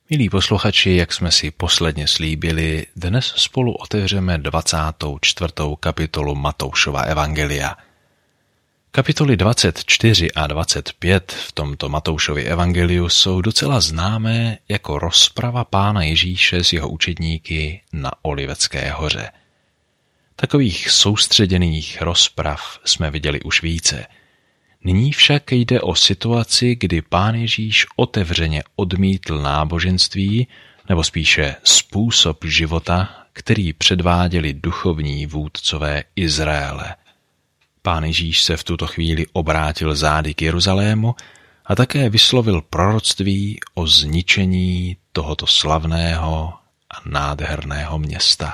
Milí posluchači, jak jsme si posledně slíbili, dnes spolu otevřeme 24. kapitolu Matoušova evangelia. Kapitoly 24 a 25 v tomto Matoušově evangeliu jsou docela známé jako rozprava Pána Ježíše s jeho učedníky na Olivecké hoře. Takových soustředěných rozprav jsme viděli už více. Nyní však jde o situaci, kdy Pán Ježíš otevřeně odmítl náboženství, nebo spíše způsob života, který předváděli duchovní vůdcové Izraele. Pán Ježíš se v tuto chvíli obrátil zády k Jeruzalému a také vyslovil proroctví o zničení tohoto slavného a nádherného města.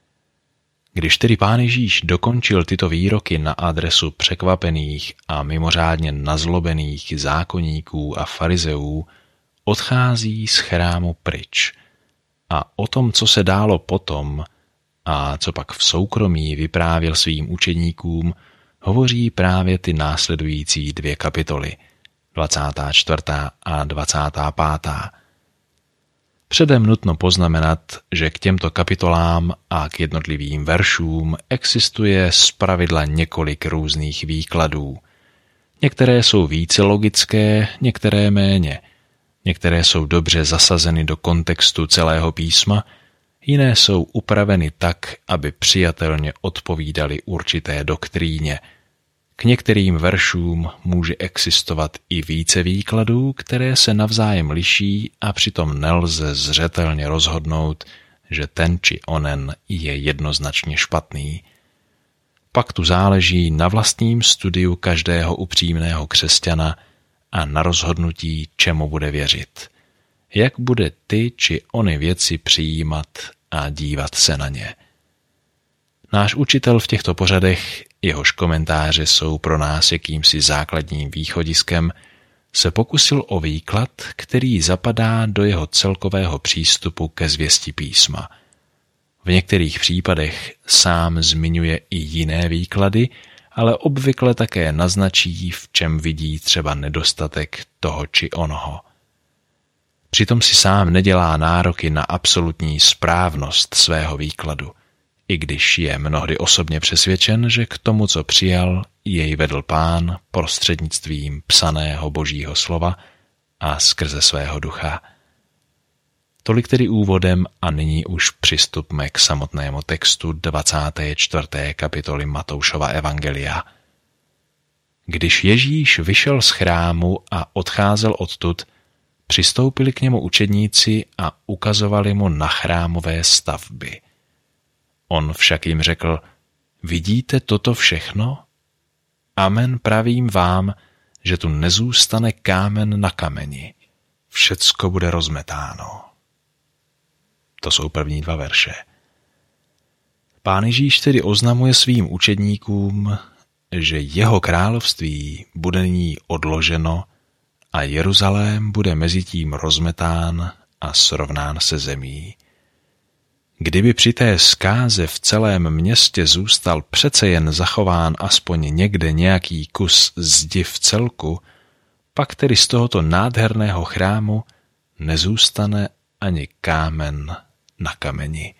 Když tedy Pán Ježíš dokončil tyto výroky na adresu překvapených a mimořádně nazlobených zákonníků a farizeů, odchází z chrámu pryč. A o tom, co se dálo potom a co pak v soukromí vyprávěl svým učedníkům, hovoří právě ty následující 2 kapitoly, 24. a 25. Předem nutno poznamenat, že k těmto kapitolám a k jednotlivým veršům existuje zpravidla několik různých výkladů. Některé jsou více logické, některé méně. Některé jsou dobře zasazeny do kontextu celého písma, jiné jsou upraveny tak, aby přijatelně odpovídaly určité doktríně. K některým veršům může existovat i více výkladů, které se navzájem liší a přitom nelze zřetelně rozhodnout, že ten či onen je jednoznačně špatný. Pak tu záleží na vlastním studiu každého upřímného křesťana a na rozhodnutí, čemu bude věřit. Jak bude ty či ony věci přijímat a dívat se na ně. Náš učitel v těchto pořadech, jehož komentáře jsou pro nás jakýmsi základním východiskem, se pokusil o výklad, který zapadá do jeho celkového přístupu ke zvěsti písma. V některých případech sám zmiňuje i jiné výklady, ale obvykle také naznačí, v čem vidí třeba nedostatek toho či onoho. Přitom si sám nedělá nároky na absolutní správnost svého výkladu, i když je mnohdy osobně přesvědčen, že k tomu, co přijal, jej vedl Pán prostřednictvím psaného Božího slova a skrze svého ducha. Tolik tedy úvodem a nyní už přistupme k samotnému textu 24. kapitoly Matoušova evangelia. Když Ježíš vyšel z chrámu a odcházel odtud, přistoupili k němu učedníci a ukazovali mu na chrámové stavby. On však jim řekl, vidíte toto všechno? Amen, pravím vám, že tu nezůstane kámen na kameni. Všecko bude rozmetáno. To jsou první 2 verše. Pán Ježíš tedy oznamuje svým učedníkům, že jeho království bude nyní odloženo a Jeruzalém bude mezitím rozmetán a srovnán se zemí. Kdyby při té zkáze v celém městě zůstal přece jen zachován aspoň někde nějaký kus zdi v celku, pak tedy z tohoto nádherného chrámu nezůstane ani kámen na kameni.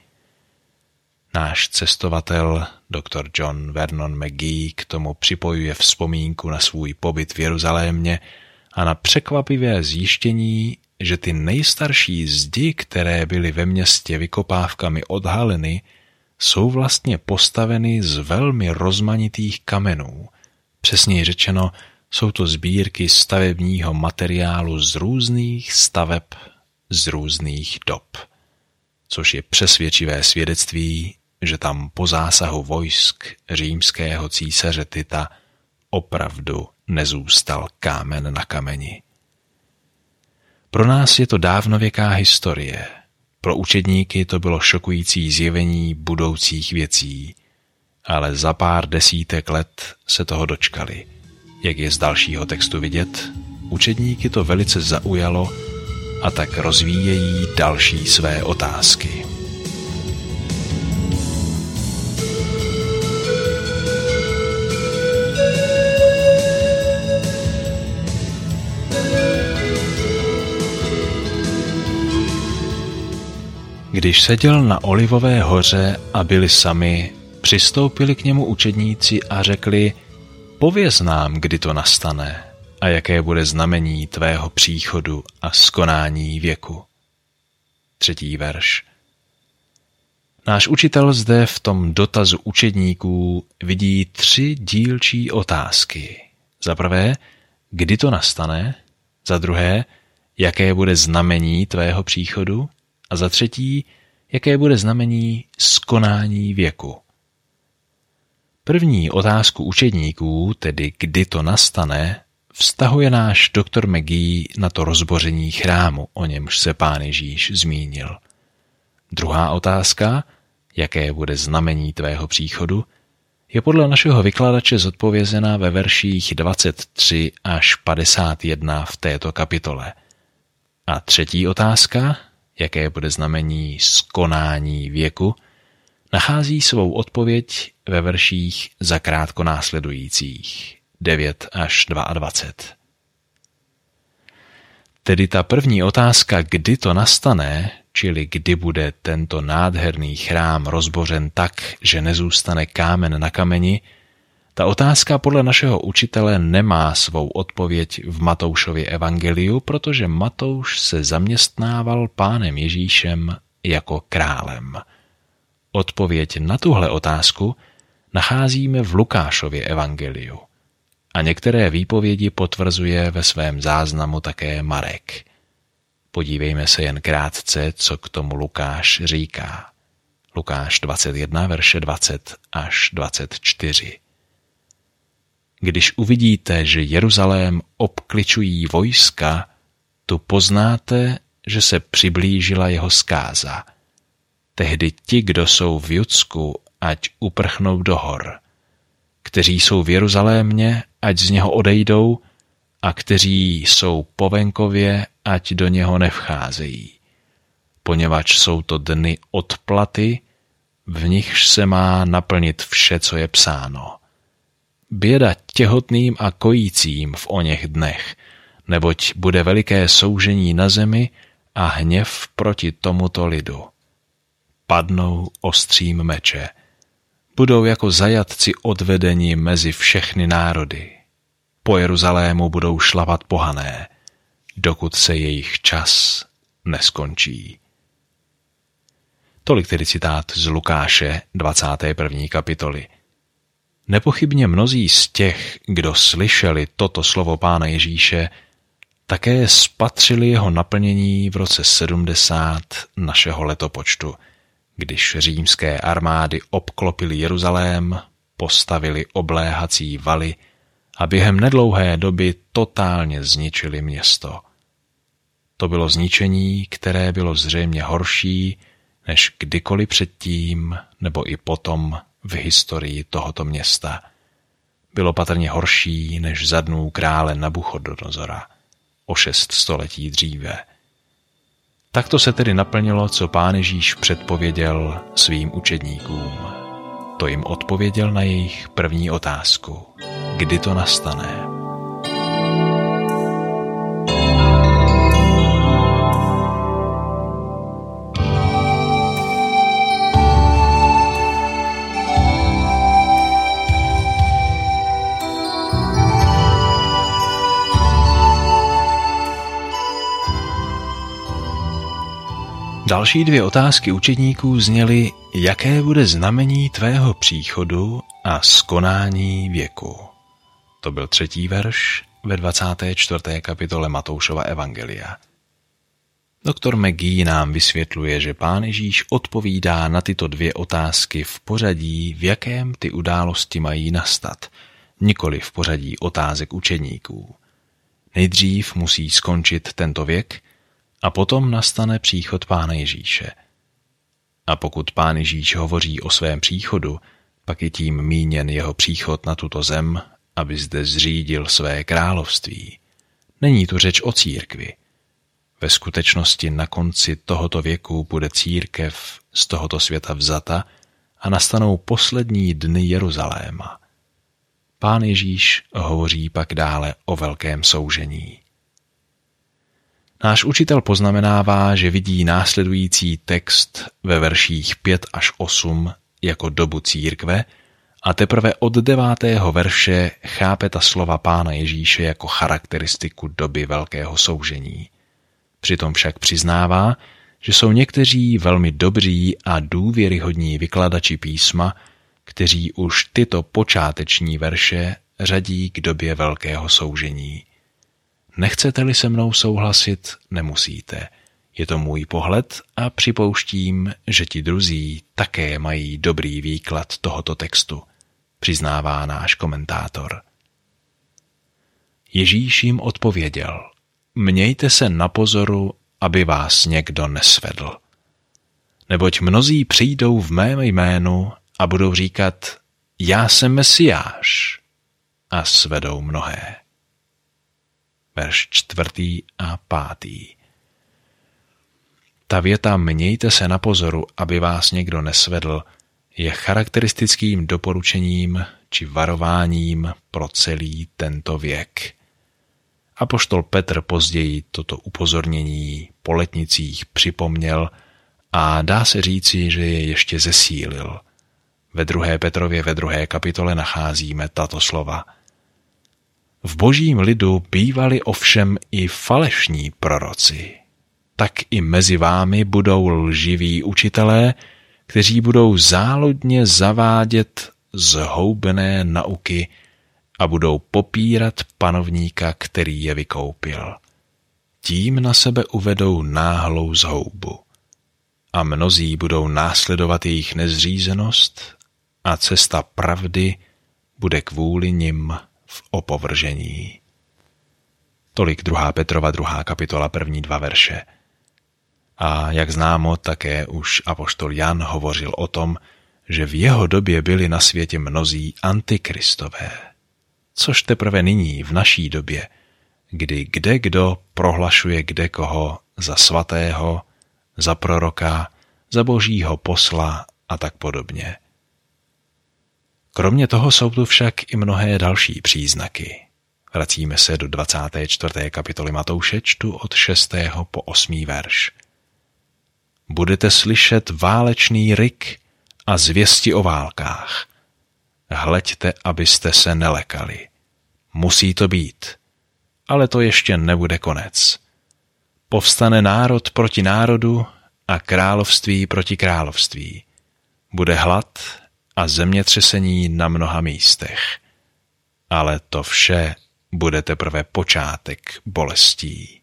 Náš cestovatel, dr. John Vernon McGee, k tomu připojuje vzpomínku na svůj pobyt v Jeruzalémě a na překvapivé zjištění, že ty nejstarší zdi, které byly ve městě vykopávkami odhaleny, jsou vlastně postaveny z velmi rozmanitých kamenů. Přesněji řečeno, jsou to sbírky stavebního materiálu z různých staveb, z různých dob. Což je přesvědčivé svědectví, že tam po zásahu vojsk římského císaře Tita opravdu nezůstal kámen na kameni. Pro nás je to dávnověká historie. Pro učedníky to bylo šokující zjevení budoucích věcí, ale za pár desítek let se toho dočkali. Jak je z dalšího textu vidět, učedníky to velice zaujalo a tak rozvíjejí další své otázky. Když seděl na Olivové hoře a byli sami, přistoupili k němu učedníci a řekli: Pověz nám, kdy to nastane a jaké bude znamení tvého příchodu a skonání věku. 3. verš. Náš učitel zde v tom dotazu učedníků vidí 3 dílčí otázky. Za prvé, kdy to nastane? Za druhé, jaké bude znamení tvého příchodu? A za třetí, jaké bude znamení skonání věku? První otázku učedníků, tedy kdy to nastane, vztahuje náš doktor McGee na to rozboření chrámu, o němž se Pán Ježíš zmínil. Druhá otázka, jaké bude znamení tvého příchodu, je podle našeho vykladače zodpovězena ve verších 23 až 51 v této kapitole. A třetí otázka, jaké bude znamení skonání věku, nachází svou odpověď ve verších zakrátko následujících 9 až 22. Tedy ta první otázka, kdy to nastane, čili kdy bude tento nádherný chrám rozbořen tak, že nezůstane kámen na kameni, ta otázka podle našeho učitele nemá svou odpověď v Matoušově evangeliu, protože Matouš se zaměstnával Pánem Ježíšem jako králem. Odpověď na tuhle otázku nacházíme v Lukášově evangeliu. A některé výpovědi potvrzuje ve svém záznamu také Marek. Podívejme se jen krátce, co k tomu Lukáš říká. Lukáš 21, verše 20 až 24. Když uvidíte, že Jeruzalém obkličují vojska, tu poznáte, že se přiblížila jeho zkáza. Tehdy ti, kdo jsou v Judsku, ať uprchnou do hor. Kteří jsou v Jeruzalémě, ať z něho odejdou, a kteří jsou po venkově, ať do něho nevcházejí. Poněvadž jsou to dny odplaty, v nichž se má naplnit vše, co je psáno. Běda těhotným a kojícím v oněch dnech, neboť bude veliké soužení na zemi a hněv proti tomuto lidu. Padnou ostřím meče. Budou jako zajatci odvedeni mezi všechny národy. Po Jeruzalému budou šlapat pohané, dokud se jejich čas neskončí. Tolik tedy citát z Lukáše 21. kapitoly. Nepochybně mnozí z těch, kdo slyšeli toto slovo Pána Ježíše, také spatřili jeho naplnění v roce 70 našeho letopočtu, když římské armády obklopily Jeruzalém, postavili obléhací valy a během nedlouhé doby totálně zničili město. To bylo zničení, které bylo zřejmě horší než kdykoliv předtím nebo i potom v historii tohoto města. Bylo patrně horší než za dnů krále Nabuchodonozora o 6 století dříve. Takto se tedy naplnilo, co Pán Ježíš předpověděl svým učedníkům. To jim odpověděl na jejich první otázku. Kdy to nastane? Další 2 otázky učedníků zněly, jaké bude znamení tvého příchodu a skonání věku. To byl 3. verš ve 24. kapitole Matoušova evangelia. Doktor McGee nám vysvětluje, že Pán Ježíš odpovídá na tyto 2 otázky v pořadí, v jakém ty události mají nastat, nikoli v pořadí otázek učedníků. Nejdřív musí skončit tento věk, a potom nastane příchod Pána Ježíše. A pokud Pán Ježíš hovoří o svém příchodu, pak je tím míněn jeho příchod na tuto zem, aby zde zřídil své království. Není tu řeč o církvi. Ve skutečnosti na konci tohoto věku bude církev z tohoto světa vzata a nastanou poslední dny Jeruzaléma. Pán Ježíš hovoří pak dále o velkém soužení. Náš učitel poznamenává, že vidí následující text ve verších 5 až 8 jako dobu církve a teprve od 9. verše chápe ta slova Pána Ježíše jako charakteristiku doby velkého soužení. Přitom však přiznává, že jsou někteří velmi dobří a důvěryhodní vykladači písma, kteří už tyto počáteční verše řadí k době velkého soužení. Nechcete-li se mnou souhlasit, nemusíte. Je to můj pohled a připouštím, že ti druzí také mají dobrý výklad tohoto textu, přiznává náš komentátor. Ježíš jim odpověděl: Mějte se na pozoru, aby vás někdo nesvedl. Neboť mnozí přijdou v mém jménu a budou říkat: Já jsem Mesiáš, a svedou mnohé. Verš 4. a 5. Ta věta mějte se na pozoru, aby vás někdo nesvedl, je charakteristickým doporučením či varováním pro celý tento věk. Apoštol Petr později toto upozornění po letnicích připomněl a dá se říci, že je ještě zesílil. Ve 2. Petrově ve 2. kapitole nacházíme tato slova. V božím lidu bývali ovšem i falešní proroci. Tak i mezi vámi budou lživí učitelé, kteří budou záludně zavádět zhoubené nauky a budou popírat panovníka, který je vykoupil. Tím na sebe uvedou náhlou zhoubu. A mnozí budou následovat jejich nezřízenost a cesta pravdy bude kvůli nim v opovržení. Tolik 2. Petrova 2. kapitola 1. 2 verše. A jak známo, také už apoštol Jan hovořil o tom, že v jeho době byli na světě mnozí antikristové. Což teprve nyní, v naší době, kdy kdekdo prohlašuje kdekoho za svatého, za proroka, za božího posla a tak podobně. Kromě toho jsou tu však i mnohé další příznaky. Vracíme se do 24. kapitoly Matouše, čtu od 6. po 8. verš. Budete slyšet válečný ryk a zvěsti o válkách. Hleďte, abyste se nelekali. Musí to být, ale to ještě nebude konec. Povstane národ proti národu a království proti království. Bude hlad a zemětřesení na mnoha místech. Ale to vše bude teprve počátek bolestí.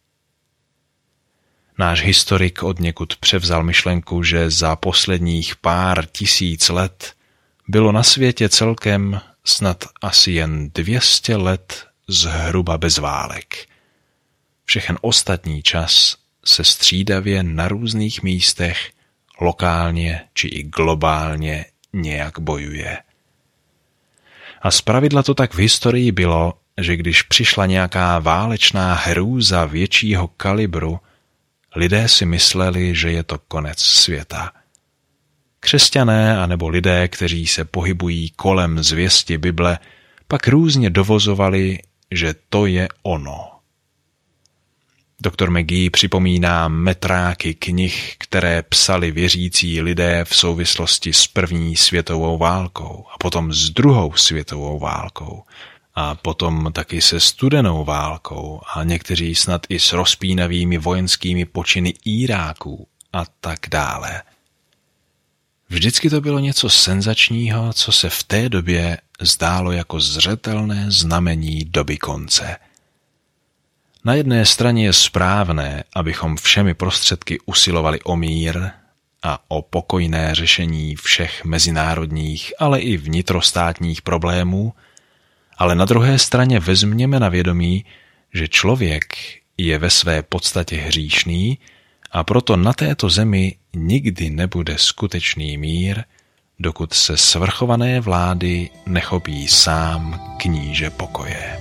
Náš historik odněkud převzal myšlenku, že za posledních pár tisíc let bylo na světě celkem snad asi jen 200 let zhruba bez válek. Všechen ostatní čas se střídavě na různých místech, lokálně či i globálně nějak bojuje. A zpravidla to tak v historii bylo, že když přišla nějaká válečná hrůza většího kalibru, lidé si mysleli, že je to konec světa. Křesťané anebo lidé, kteří se pohybují kolem zvěsti Bible, pak různě dovozovali, že to je ono. Doktor McGee připomíná metráky knih, které psali věřící lidé v souvislosti s první světovou válkou a potom s druhou světovou válkou a potom taky se studenou válkou a někteří snad i s rozpínavými vojenskými počiny Iráků a tak dále. Vždycky to bylo něco senzačního, co se v té době zdálo jako zřetelné znamení doby konce. Na jedné straně je správné, abychom všemi prostředky usilovali o mír a o pokojné řešení všech mezinárodních, ale i vnitrostátních problémů, ale na druhé straně vezměme na vědomí, že člověk je ve své podstatě hříšný a proto na této zemi nikdy nebude skutečný mír, dokud se svrchované vlády nechopí sám kníže pokoje.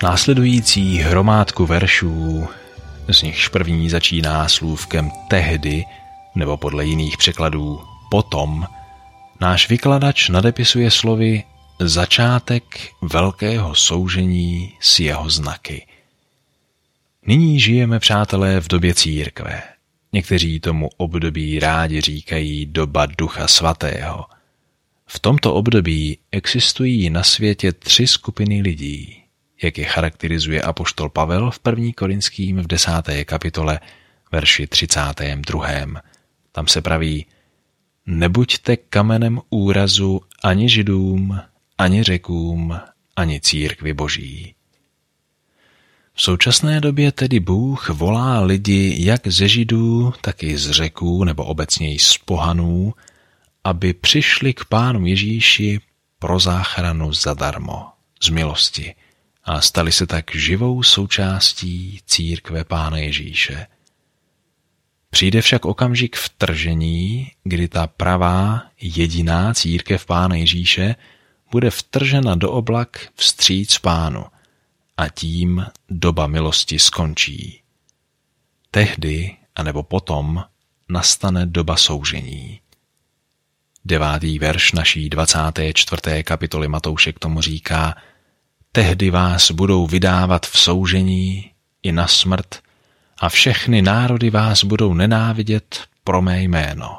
Následující hromádku veršů, z nichž první začíná slůvkem tehdy, nebo podle jiných překladů potom, náš vykladač nadepisuje slovy začátek velkého soužení s jeho znaky. Nyní žijeme, přátelé, v době církve. Někteří tomu období rádi říkají doba Ducha Svatého. V tomto období existují na světě 3 skupiny lidí, jak je charakterizuje apoštol Pavel v 1. Korinským v 10. kapitole, verši 32. Tam se praví: nebuďte kamenem úrazu ani Židům, ani Řekům, ani církvi Boží. V současné době tedy Bůh volá lidi jak ze Židů, tak i z Řeků, nebo obecněji z pohanů, aby přišli k Pánu Ježíši pro záchranu zadarmo, z milosti, a stali se tak živou součástí církve Pána Ježíše. Přijde však okamžik vtržení, kdy ta pravá, jediná církev Pána Ježíše bude vtržena do oblak vstříc Pánu a tím doba milosti skončí. Tehdy, anebo potom, nastane doba soužení. 9. verš naší 24. kapitoly Matouše k tomu říká: tehdy vás budou vydávat v soužení i na smrt a všechny národy vás budou nenávidět pro mé jméno.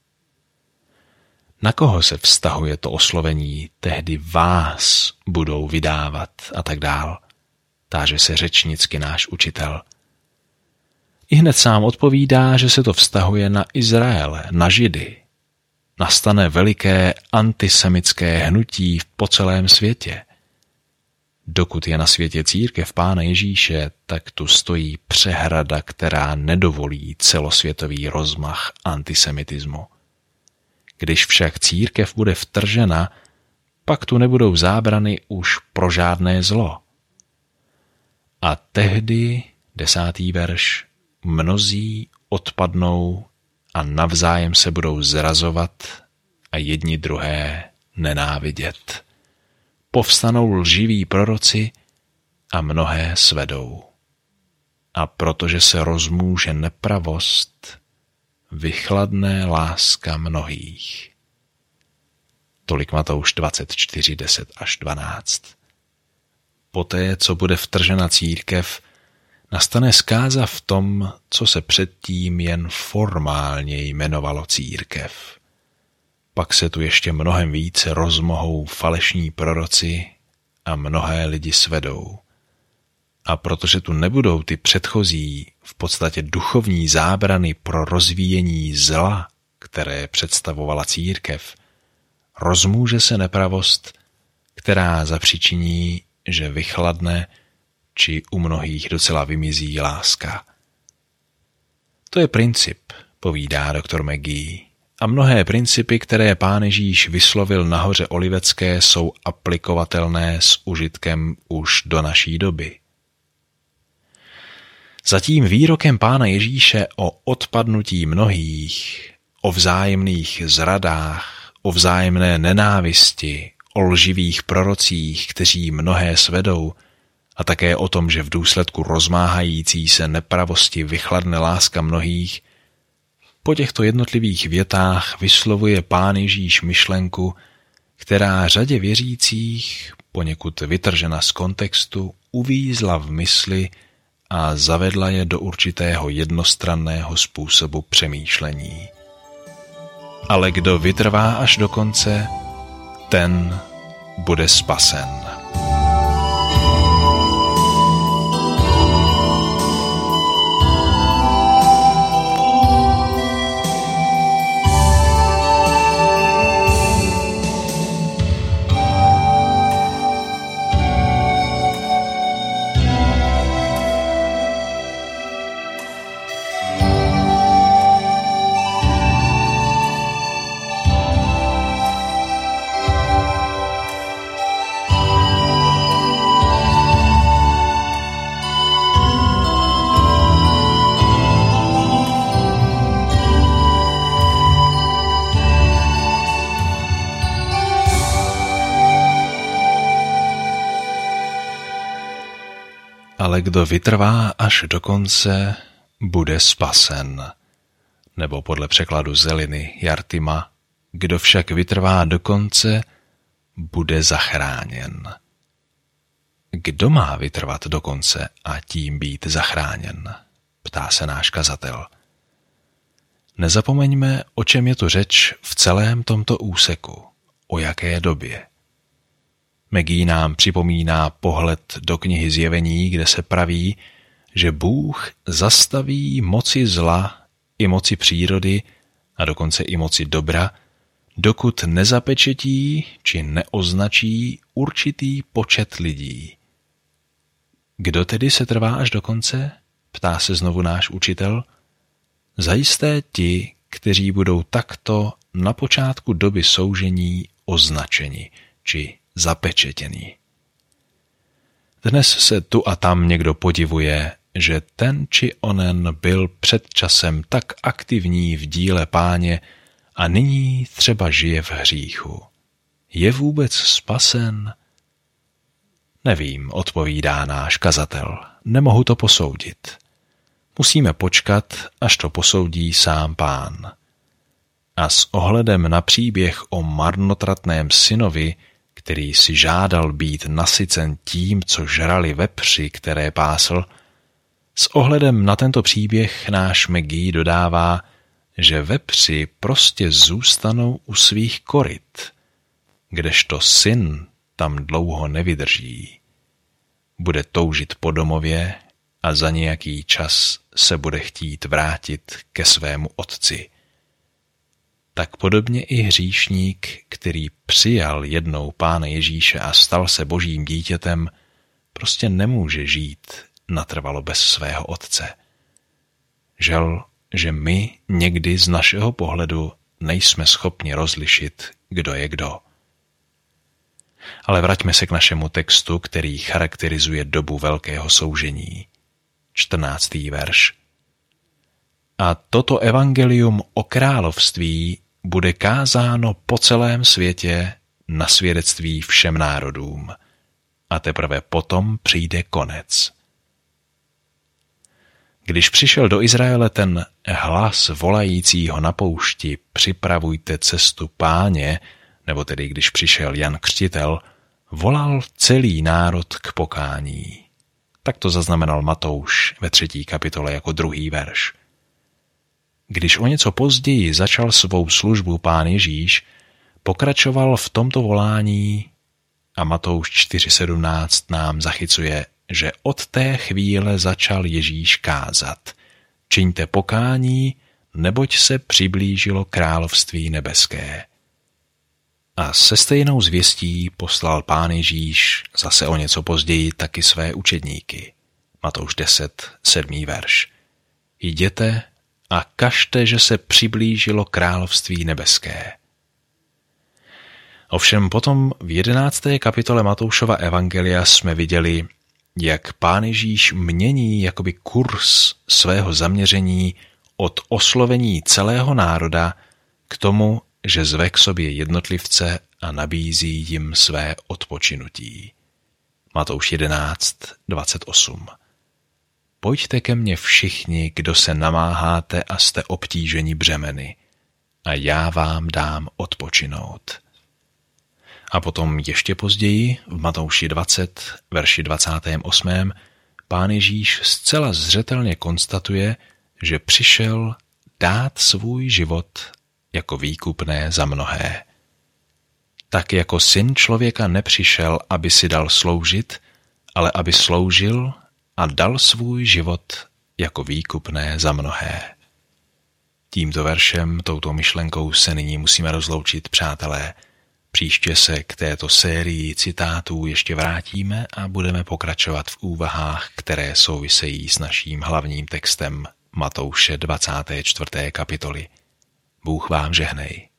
Na koho se vztahuje to oslovení tehdy vás budou vydávat a tak dál? Táže se řečnicky náš učitel. Ihned sám odpovídá, že se to vztahuje na Izrael, na Židy. Nastane veliké antisemické hnutí po celém světě. Dokud je na světě církev Pána Ježíše, tak tu stojí přehrada, která nedovolí celosvětový rozmach antisemitismu. Když však církev bude vtržena, pak tu nebudou zábrany už pro žádné zlo. A tehdy, 10. verš, mnozí odpadnou a navzájem se budou zrazovat a jedni druhé nenávidět. Povstanou lživí proroci a mnohé svedou. A protože se rozmůže nepravost, vychladne láska mnohých. Tolik Matouš 24, 10 až 12. Poté, co bude vtržena církev, nastane zkáza v tom, co se předtím jen formálně jmenovalo církev. Pak se tu ještě mnohem více rozmohou falešní proroci a mnohé lidi svedou. A protože tu nebudou ty předchozí, v podstatě duchovní zábrany pro rozvíjení zla, které představovala církev, rozmůže se nepravost, která zapříčiní, že vychladne, či u mnohých docela vymizí láska. To je princip, povídá doktor McGee. A mnohé principy, které Pán Ježíš vyslovil na hoře Olivecké, jsou aplikovatelné s užitkem už do naší doby. Za tím výrokem Pána Ježíše o odpadnutí mnohých, o vzájemných zradách, o vzájemné nenávisti, o lživých prorocích, kteří mnohé svedou, a také o tom, že v důsledku rozmáhající se nepravosti vychladne láska mnohých, po těchto jednotlivých větách vyslovuje Pán Ježíš myšlenku, která řadě věřících, poněkud vytržena z kontextu, uvízla v mysli a zavedla je do určitého jednostranného způsobu přemýšlení. Ale kdo vytrvá až do konce, ten bude spasen. ale kdo vytrvá až do konce, bude spasen. Nebo podle překladu Zeliny Jartima, kdo však vytrvá do konce, bude zachráněn. Kdo má vytrvat do konce a tím být zachráněn? Ptá se náš kazatel. Nezapomeňme, o čem je tu řeč v celém tomto úseku, o jaké době. Maggie nám připomíná pohled do knihy Zjevení, kde se praví, že Bůh zastaví moci zla i moci přírody a dokonce i moci dobra, dokud nezapečetí či neoznačí určitý počet lidí. Kdo tedy se trvá až do konce? Ptá se znovu náš učitel. Zajisté ti, kteří budou takto na počátku doby soužení označeni či zapečetěni. Dnes se tu a tam někdo podivuje, že ten či onen byl před časem tak aktivní v díle Páně a nyní třeba žije v hříchu. Je vůbec spasen? Nevím, odpovídá náš kazatel. Nemohu to posoudit. Musíme počkat, až to posoudí sám Pán. A s ohledem na příběh o marnotratném synovi, který si žádal být nasycen tím, co žrali vepři, které pásl, s ohledem na tento příběh náš Maggie dodává, že vepři prostě zůstanou u svých koryt, kdežto syn tam dlouho nevydrží. Bude toužit po domově a za nějaký čas se bude chtít vrátit ke svému otci. Tak podobně i hříšník, který přijal jednou Pána Ježíše a stal se Božím dítětem, prostě nemůže žít natrvalo bez svého otce. Žel, že my někdy z našeho pohledu nejsme schopni rozlišit, kdo je kdo. Ale vraťme se k našemu textu, který charakterizuje dobu velkého soužení. 14. verš. A toto evangelium o království bude kázáno po celém světě na svědectví všem národům. A teprve potom přijde konec. Když přišel do Izraele ten hlas volajícího na poušti připravujte cestu Páně, nebo tedy když přišel Jan Křtitel, volal celý národ k pokání. Tak to zaznamenal Matouš ve 3. kapitole jako 2. verš. Když o něco později začal svou službu Pán Ježíš, pokračoval v tomto volání a Matouš 4.17 nám zachycuje, že od té chvíle začal Ježíš kázat. Čiňte pokání, neboť se přiblížilo království nebeské. A se stejnou zvěstí poslal Pán Ježíš zase o něco později taky své učedníky. Matouš 10, 7. verš. Jděte a kažte, že se přiblížilo království nebeské. Ovšem potom v 11. kapitole Matoušova evangelia jsme viděli, jak Pán Ježíš mění jakoby kurz svého zaměření od oslovení celého národa k tomu, že zve k sobě jednotlivce a nabízí jim své odpočinutí. Matouš 11, 28. Pojďte ke mně všichni, kdo se namáháte a jste obtíženi břemeny, a já vám dám odpočinout. A potom ještě později, v Matouši 20, verši 28, Pán Ježíš zcela zřetelně konstatuje, že přišel dát svůj život jako výkupné za mnohé. Tak jako Syn člověka nepřišel, aby si dal sloužit, ale aby sloužil a dal svůj život jako výkupné za mnohé. Tímto veršem, touto myšlenkou se nyní musíme rozloučit, přátelé. Příště se k této sérii citátů ještě vrátíme a budeme pokračovat v úvahách, které souvisejí s naším hlavním textem Matouše 24. kapitoly. Bůh vám žehnej.